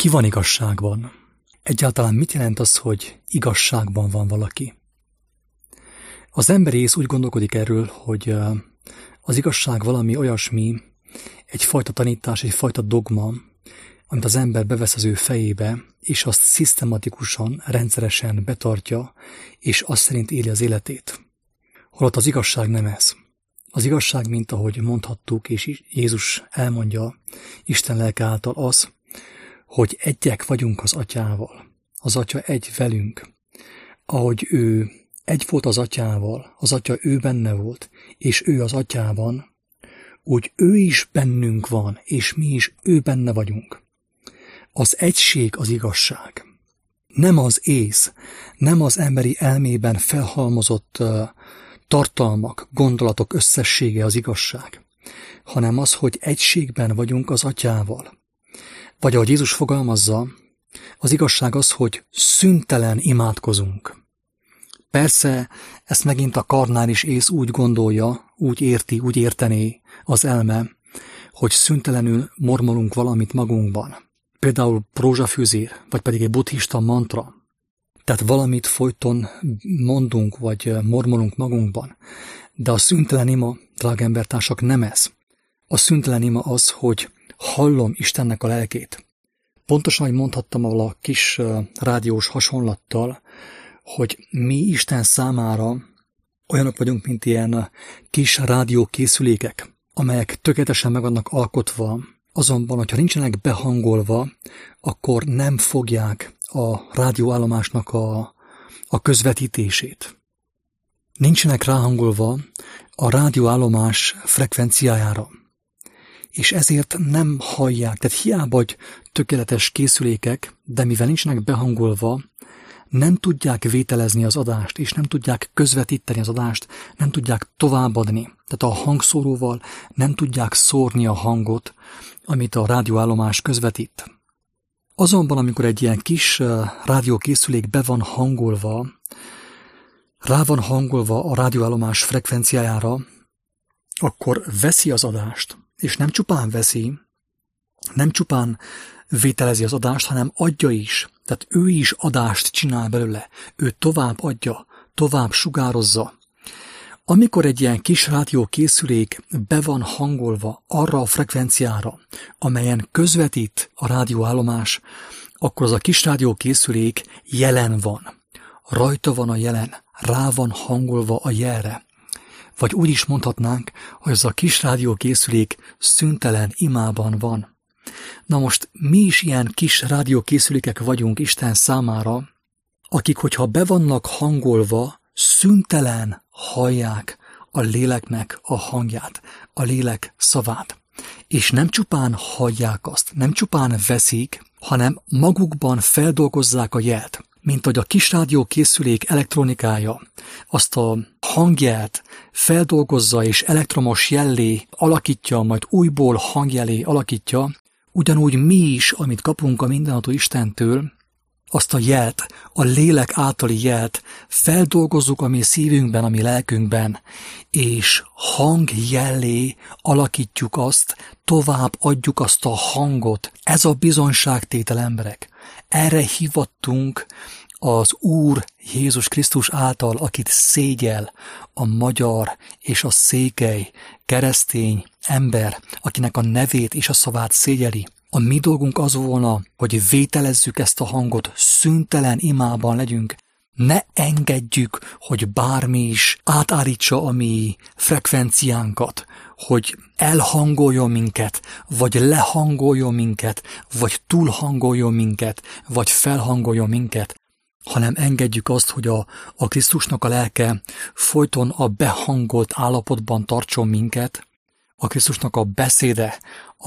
Ki van igazságban? Egyáltalán mit jelent az, hogy igazságban van valaki? Az emberi ész úgy gondolkodik erről, hogy az igazság valami olyasmi, egyfajta tanítás, egyfajta dogma, amit az ember bevesz az ő fejébe, és azt szisztematikusan, rendszeresen betartja, és azt szerint éli az életét. Holott az igazság nem ez. Az igazság, mint ahogy mondhattuk, és Jézus elmondja Isten lelke által az, hogy egyek vagyunk az Atyával. Az Atya egy velünk. Ahogy ő egy volt az Atyával, az Atya ő benne volt, és ő az Atyában, úgy ő is bennünk van, és mi is ő benne vagyunk. Az egység az igazság. Nem az ész, nem az emberi elmében felhalmozott tartalmak, gondolatok összessége az igazság, hanem az, hogy egységben vagyunk az Atyával. Vagy ahogy Jézus fogalmazza, az igazság az, hogy szüntelen imádkozunk. Persze, ezt megint a karnális ész úgy gondolja, úgy érti, úgy értené az elme, hogy szüntelenül mormolunk valamit magunkban. Például rózsafűzér, vagy pedig egy buddhista mantra. Tehát valamit folyton mondunk, vagy mormolunk magunkban. De a szüntelen ima, drága embertársak, nem ez. A szüntelen ima az, hogy hallom Istennek a lelkét. Pontosan, hogy mondhattam ahol a kis rádiós hasonlattal, hogy mi Isten számára olyanok vagyunk, mint ilyen kis rádiókészülékek, amelyek tökéletesen meg vannak alkotva, azonban, hogyha nincsenek behangolva, akkor nem fogják a rádióállomásnak a közvetítését. Nincsenek ráhangolva a rádióállomás frekvenciájára. És ezért nem hallják, tehát hiába, hogy tökéletes készülékek, de mivel nincsenek behangolva, nem tudják vételezni az adást, és nem tudják közvetíteni az adást, nem tudják továbbadni. Tehát a hangszóróval nem tudják szórni a hangot, amit a rádióállomás közvetít. Azonban, amikor egy ilyen kis rádiókészülék be van hangolva, rá van hangolva a rádióállomás frekvenciájára, akkor veszi az adást, és nem csupán veszi, nem csupán vételezi az adást, hanem adja is. Tehát ő is adást csinál belőle. Ő tovább adja, tovább sugározza. Amikor egy ilyen kis rádiókészülék be van hangolva arra a frekvenciára, amelyen közvetít a rádióállomás, akkor az a kis rádiókészülék jelen van. Rajta van a jelen, rá van hangolva a jelre. Vagy úgy is mondhatnánk, hogy az a kis rádiókészülék szüntelen imában van. Na most mi is ilyen kis rádiókészülékek vagyunk Isten számára, akik, hogyha be vannak hangolva, szüntelen hallják a léleknek a hangját, a lélek szavát. És nem csupán hallják azt, nem csupán veszik, hanem magukban feldolgozzák a jelt. Mint hogy a kis rádiókészülék elektronikája azt a hangját feldolgozza és elektromos jellé alakítja, majd újból hangjellé alakítja, ugyanúgy mi is, amit kapunk a mindenható Istentől, azt a jelt, a lélek általi jelt feldolgozzuk a mi szívünkben, a mi lelkünkben, és hangjellé alakítjuk azt, tovább adjuk azt a hangot. Ez a bizonyságtétel, emberek. Erre hivattunk az Úr Jézus Krisztus által, akit szégyel a magyar és a székely keresztény ember, akinek a nevét és a szavát szégyeli. A mi dolgunk az volna, hogy vételezzük ezt a hangot, szüntelen imában legyünk. Ne engedjük, hogy bármi is átállítsa a mi frekvenciánkat, hogy elhangoljon minket, vagy lehangoljon minket, vagy túlhangoljon minket, vagy felhangoljon minket, hanem engedjük azt, hogy a Krisztusnak a lelke folyton a behangolt állapotban tartson minket, a Krisztusnak a beszéde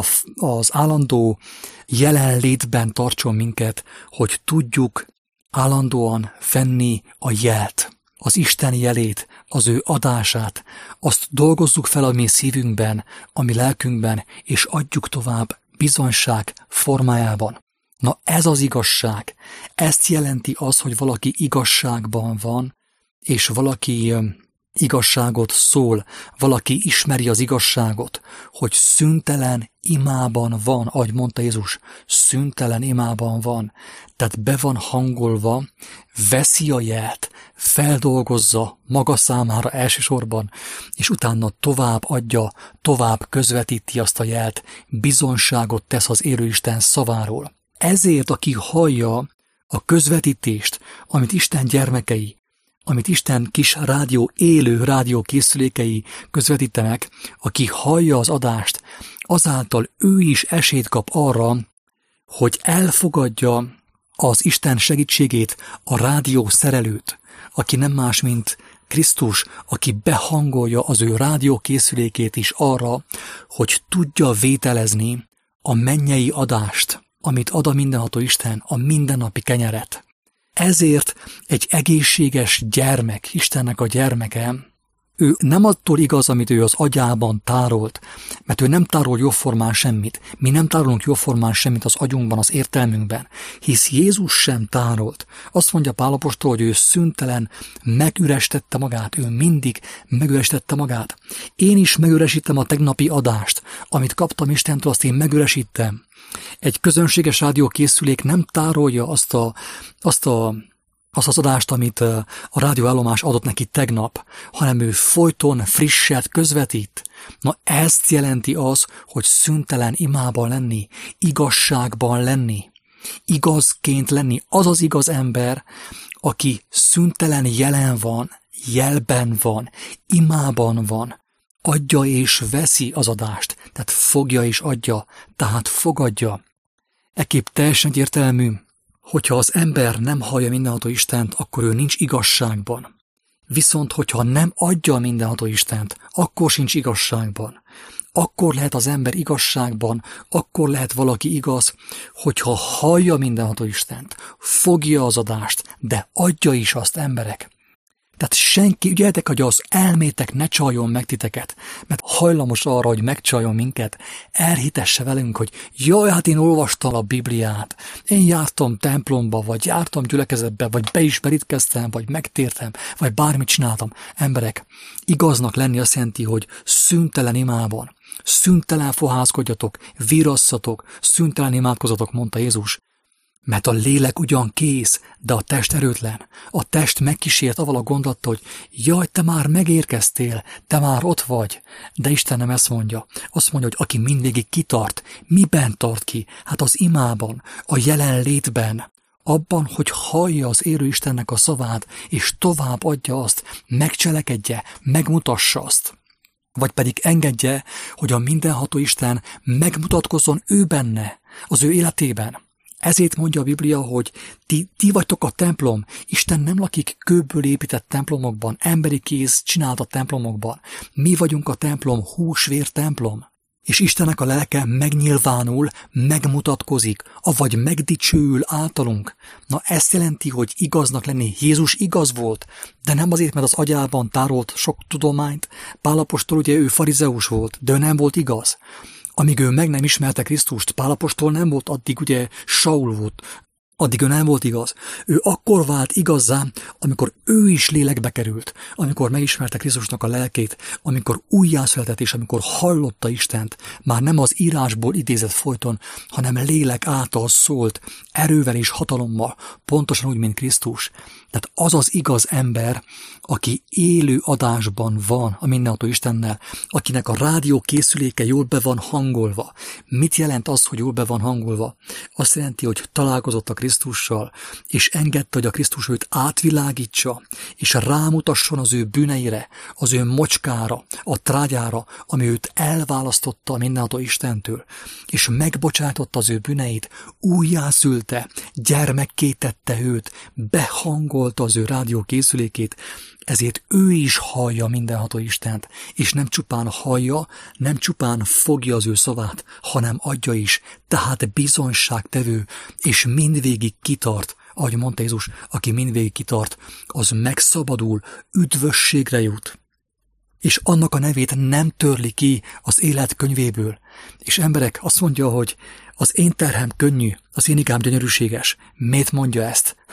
az állandó jelenlétben tartson minket, hogy tudjuk állandóan venni a jelt, az Isten jelét, az ő adását, azt dolgozzuk fel a mi szívünkben, a mi lelkünkben, és adjuk tovább bizonyság formájában. Na ez az igazság. Ezt jelenti az, hogy valaki igazságban van, és valaki igazságot szól, valaki ismeri az igazságot, hogy szüntelen imában van, ahogy mondta Jézus, szüntelen imában van, tehát be van hangolva, veszi a jelt, feldolgozza maga számára elsősorban, és utána tovább adja, tovább közvetíti azt a jelt, bizonyságot tesz az élő Isten szaváról. Ezért, aki hallja a közvetítést, amit Isten gyermekei, amit Isten kis élő rádiókészülékei közvetítenek, aki hallja az adást, azáltal ő is esélyt kap arra, hogy elfogadja az Isten segítségét, a rádiószerelőt, aki nem más, mint Krisztus, aki behangolja az ő rádiókészülékét is arra, hogy tudja vételezni a mennyei adást, amit ad a mindenható Isten, a mindennapi kenyeret. Ezért egy egészséges gyermek, Istennek a gyermeke, ő nem attól igaz, amit ő az agyában tárolt, mert ő nem tárol jóformán semmit. Mi nem tárolunk jóformán semmit az agyunkban, az értelmünkben, hisz Jézus sem tárolt. Azt mondja Pál apostol, hogy ő szüntelen megürestette magát, ő mindig megürestette magát. Én is megüresítem a tegnapi adást, amit kaptam Istentől, azt én megüresítem. Egy közönséges rádiókészülék nem tárolja azt az adást, amit a rádióállomás adott neki tegnap, hanem ő folyton frisset közvetít. Na ezt jelenti az, hogy szüntelen imában lenni, igazságban lenni, igazként lenni. Az az igaz ember, aki szüntelen jelen van, jelben van, imában van, adja és veszi az adást, tehát fogja és adja, tehát fogadja. Ekképp teljesen egyértelmű, hogyha az ember nem hallja mindenható Istent, akkor ő nincs igazságban. Viszont, hogyha nem adja a mindenható Istent, akkor sincs igazságban. Akkor lehet az ember igazságban, akkor lehet valaki igaz, hogyha hallja mindenható Istent, fogja az adást, de adja is azt, emberek. Tehát senki, ügyeljetek, hogy az elmétek ne csaljon meg titeket, mert hajlamos arra, hogy megcsaljon minket, elhitesse velünk, hogy jaj, hát én olvastam a Bibliát, én jártam templomba, vagy jártam gyülekezetbe, vagy be is merítkeztem, vagy megtértem, vagy bármit csináltam. Emberek, igaznak lenni azt jelenti, hogy szüntelen imában, szüntelen fohászkodjatok, virasszatok, szüntelen imádkozatok, mondta Jézus. Mert a lélek ugyan kész, de a test erőtlen. A test megkísért avval a gondolattal, hogy jaj, te már megérkeztél, te már ott vagy. De Isten nem ezt mondja. Azt mondja, hogy aki mindvégig kitart, miben tart ki? Hát az imában, a jelenlétben. Abban, hogy hallja az élő Istennek a szavát, és tovább adja azt, megcselekedje, megmutassa azt. Vagy pedig engedje, hogy a mindenható Isten megmutatkozzon ő benne, az ő életében. Ezért mondja a Biblia, hogy ti vagytok a templom. Isten nem lakik kőből épített templomokban, emberi kéz csinált a templomokban. Mi vagyunk a templom, húsvér templom. És Istennek a lelke megnyilvánul, megmutatkozik, avagy megdicsőül általunk. Na ezt jelenti, hogy igaznak lenni. Jézus igaz volt, de nem azért, mert az agyában tárolt sok tudományt. Pál apostol ugye ő farizeus volt, de ő nem volt igaz. Amíg ő meg nem ismerte Krisztust, Pál apostol nem volt, addig ugye Saul volt, addig ő nem volt igaz. Ő akkor vált igazzá, amikor ő is lélekbe került, amikor megismerte Krisztusnak a lelkét, amikor újjászületett és amikor hallotta Istent, már nem az írásból idézett folyton, hanem lélek által szólt, erővel és hatalommal, pontosan úgy, mint Krisztus. Tehát az az igaz ember, aki élő adásban van a mindenható Istennel, akinek a rádió készüléke jól be van hangolva. Mit jelent az, hogy jól be van hangolva? Azt jelenti, hogy találkozott a Krisztussal, és engedte, hogy a Krisztus őt átvilágítsa, és rámutasson az ő bűneire, az ő mocskára, a trágyára, ami őt elválasztotta a mindenható Istentől, és megbocsátotta az ő bűneit, újjászülte, gyermekké tette őt, behangolta az ő rádiókészülékét, ezért ő is hallja mindenható Istent, és nem csupán hallja, nem csupán fogja az ő szavát, hanem adja is, tehát bizonyságtevő, és mindvégig kitart, ahogy mondta Jézus, aki mindvégig kitart, az megszabadul, üdvösségre jut. És annak a nevét nem törli ki az élet könyvéből. És emberek, azt mondja, hogy az én terhem könnyű, az én igám gyönyörűséges. Miért mondja ezt?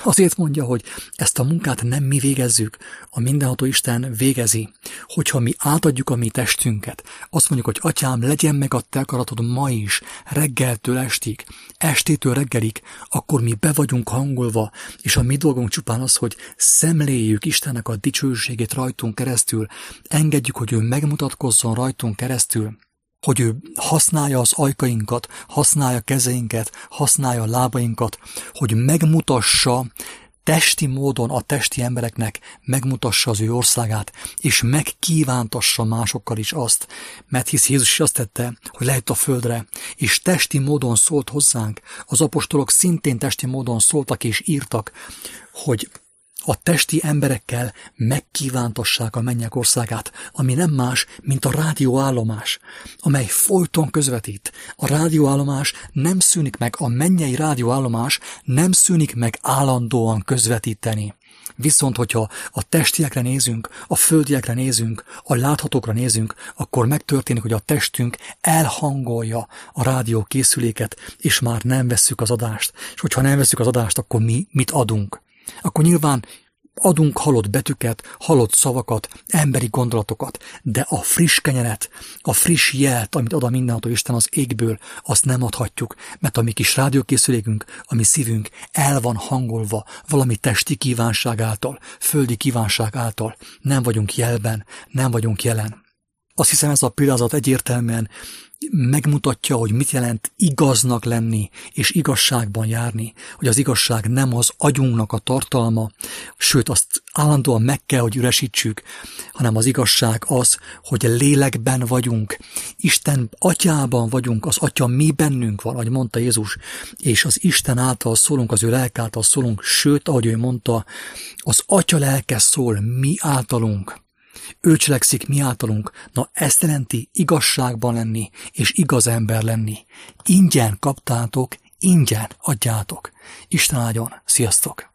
Azért mondja, hogy ezt a munkát nem mi végezzük, a mindenható Isten végezi. Hogyha mi átadjuk a mi testünket, azt mondjuk, hogy Atyám, legyen meg a te akaratod ma is, reggeltől estig, estétől reggelig, akkor mi be vagyunk hangolva, és a mi dolgunk csupán az, hogy szemléljük Istennek a dicsőségét rajtunk keresztül, engedjük, hogy ő megmutatkozzon rajtunk keresztül, hogy ő használja az ajkainkat, használja kezeinket, használja a lábainkat, hogy megmutassa testi módon a testi embereknek, megmutassa az ő országát, és megkívántassa másokkal is azt, mert hisz Jézus is azt tette, hogy lejött a földre, és testi módon szólt hozzánk, az apostolok szintén testi módon szóltak és írtak, hogy a testi emberekkel megkívántassák a mennyek országát, ami nem más, mint a rádióállomás, amely folyton közvetít. A rádióállomás nem szűnik meg, a mennyei rádióállomás nem szűnik meg állandóan közvetíteni. Viszont, hogyha a testiekre nézünk, a földiekre nézünk, a láthatókra nézünk, akkor megtörténik, hogy a testünk elhangolja a rádiókészüléket, és már nem vesszük az adást. És hogyha nem vesszük az adást, akkor mi mit adunk? Akkor nyilván adunk halott betűket, halott szavakat, emberi gondolatokat, de a friss kenyeret, a friss jelt, amit ad a mindenható Isten az égből, azt nem adhatjuk, mert a mi kis rádiókészülékünk, a mi szívünk el van hangolva valami testi kívánság által, földi kívánság által. Nem vagyunk jelben, nem vagyunk jelen. Azt hiszem, ez a példázat egyértelműen megmutatja, hogy mit jelent igaznak lenni és igazságban járni, hogy az igazság nem az agyunknak a tartalma, sőt azt állandóan meg kell, hogy üresítsük, hanem az igazság az, hogy lélekben vagyunk, Isten atyában vagyunk, az atya mi bennünk van, ahogy mondta Jézus, és az Isten által szólunk, az ő lelk által szólunk, sőt, ahogy ő mondta, az atya lelke szól mi általunk. Ő cselekszik mi általunk, na ezt jelenti igazságban lenni, és igaz ember lenni. Ingyen kaptátok, ingyen adjátok. Isten áldjon, sziasztok!